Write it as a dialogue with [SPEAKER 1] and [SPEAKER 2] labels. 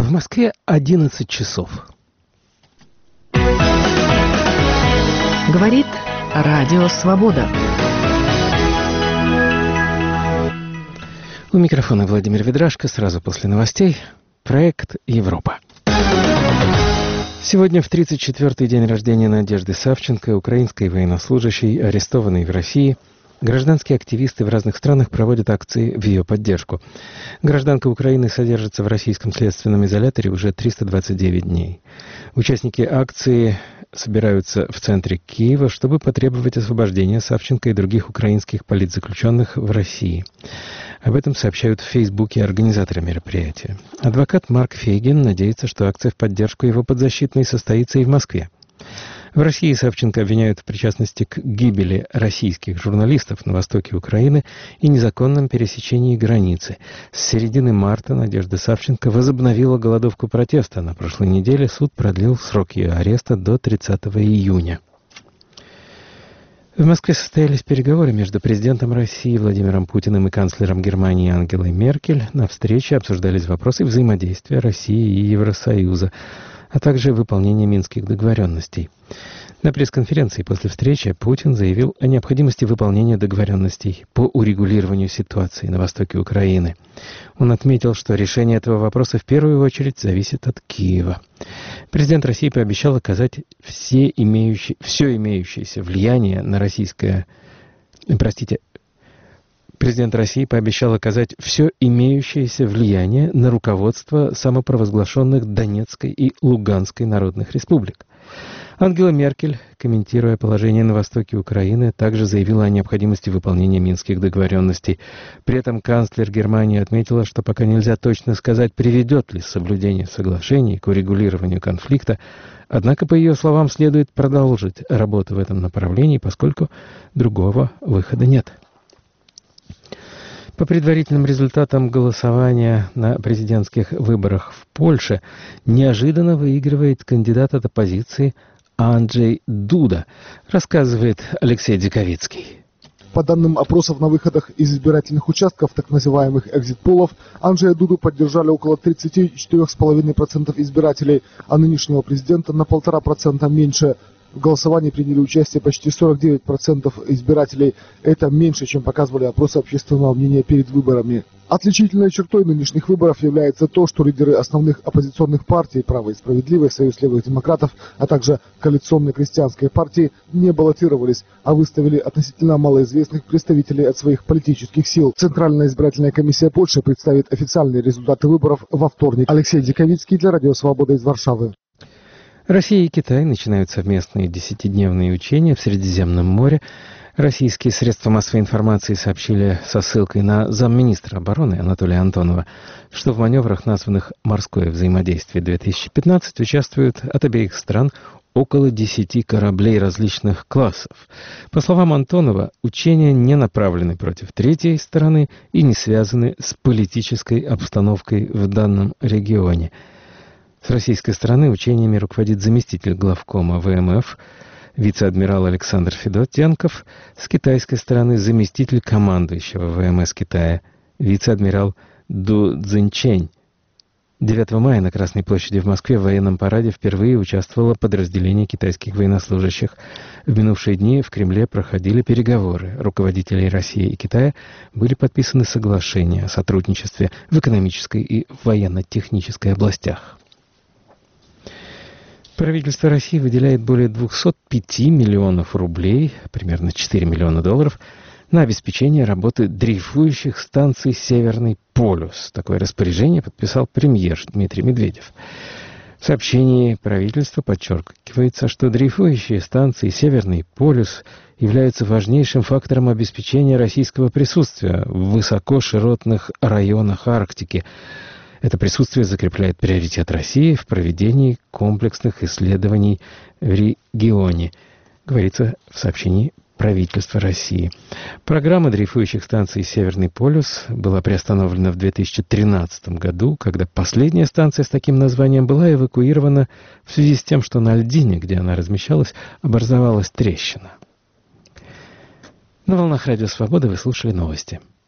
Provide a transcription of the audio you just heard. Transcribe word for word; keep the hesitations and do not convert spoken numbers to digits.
[SPEAKER 1] В Москве одиннадцать часов.
[SPEAKER 2] Говорит Радио Свобода.
[SPEAKER 1] У микрофона Владимир Ведрашко. Сразу после новостей проект «Европа». Сегодня в тридцать четвёртый день рождения Надежды Савченко, украинской военнослужащей, арестованной в России. Гражданские активисты в разных странах проводят акции в ее поддержку. Гражданка Украины содержится в российском следственном изоляторе уже триста двадцать девять дней. Участники акции собираются в центре Киева, чтобы потребовать освобождения Савченко и других украинских политзаключенных в России. Об этом сообщают в Фейсбуке организаторы мероприятия. Адвокат Марк Фейгин надеется, что акция в поддержку его подзащитной состоится и в Москве. В России Савченко обвиняют в причастности к гибели российских журналистов на востоке Украины и незаконном пересечении границы. С середины марта Надежда Савченко возобновила голодовку протеста. На прошлой неделе суд продлил срок ее ареста до тридцатого июня. В Москве состоялись переговоры между президентом России Владимиром Путиным и канцлером Германии Ангелой Меркель. На встрече обсуждались вопросы взаимодействия России и Евросоюза, а также выполнение минских договоренностей. На пресс-конференции после встречи Путин заявил о необходимости выполнения договоренностей по урегулированию ситуации на востоке Украины. Он отметил, что решение этого вопроса в первую очередь зависит от Киева. Президент России пообещал оказать все имеющие, все имеющееся влияние на российское... Простите, Президент России пообещал оказать все имеющееся влияние на руководство самопровозглашенных Донецкой и Луганской народных республик. Ангела Меркель, комментируя положение на востоке Украины, также заявила о необходимости выполнения минских договоренностей. При этом канцлер Германии отметила, что пока нельзя точно сказать, приведет ли соблюдение соглашений к урегулированию конфликта, однако, по ее словам, следует продолжить работу в этом направлении, поскольку другого выхода нет. По предварительным результатам голосования на президентских выборах в Польше неожиданно выигрывает кандидат от оппозиции Анджей Дуда, рассказывает Алексей Диковицкий.
[SPEAKER 3] По данным опросов на выходах из избирательных участков, так называемых экзит-полов, Анджея Дуду поддержали около тридцать четыре целых пять десятых процента избирателей, а нынешнего президента на полтора процента меньше. В голосовании приняли участие почти сорок девять процентов избирателей. Это меньше, чем показывали опросы общественного мнения перед выборами. Отличительной чертой нынешних выборов является то, что лидеры основных оппозиционных партий «Право и справедливость», «Союз левых демократов», а также коалиционной крестьянской партии не баллотировались, а выставили относительно малоизвестных представителей от своих политических сил. Центральная избирательная комиссия Польши представит официальные результаты выборов во вторник. Алексей Диковицкий для Радио Свобода из Варшавы.
[SPEAKER 1] Россия и Китай начинают совместные десятидневные учения в Средиземном море. Российские средства массовой информации сообщили со ссылкой на замминистра обороны Анатолия Антонова, что в маневрах, названных «Морское взаимодействие-две тысячи пятнадцать», участвуют от обеих стран около десяти кораблей различных классов. По словам Антонова, учения не направлены против третьей стороны и не связаны с политической обстановкой в данном регионе. С российской стороны учениями руководит заместитель главкома ВМФ, вице-адмирал Александр Федотенков, с китайской стороны заместитель командующего ВМС Китая, вице-адмирал Ду Цзиньчэнь. девятого мая на Красной площади в Москве в военном параде впервые участвовало подразделение китайских военнослужащих. В минувшие дни в Кремле проходили переговоры. Руководителей России и Китая были подписаны соглашения о сотрудничестве в экономической и военно-технической областях. Правительство России выделяет более двухсот пяти миллионов рублей, примерно четыре миллиона долларов, на обеспечение работы дрейфующих станций «Северный полюс». Такое распоряжение подписал премьер Дмитрий Медведев. В сообщении правительства подчеркивается, что дрейфующие станции «Северный полюс» являются важнейшим фактором обеспечения российского присутствия в высокоширотных районах Арктики. Это присутствие закрепляет приоритет России в проведении комплексных исследований в регионе, говорится в сообщении правительства России. Программа дрейфующих станций «Северный полюс» была приостановлена в две тысячи тринадцатом году, когда последняя станция с таким названием была эвакуирована в связи с тем, что на льдине, где она размещалась, образовалась трещина. На волнах Радио Свобода вы слушали новости.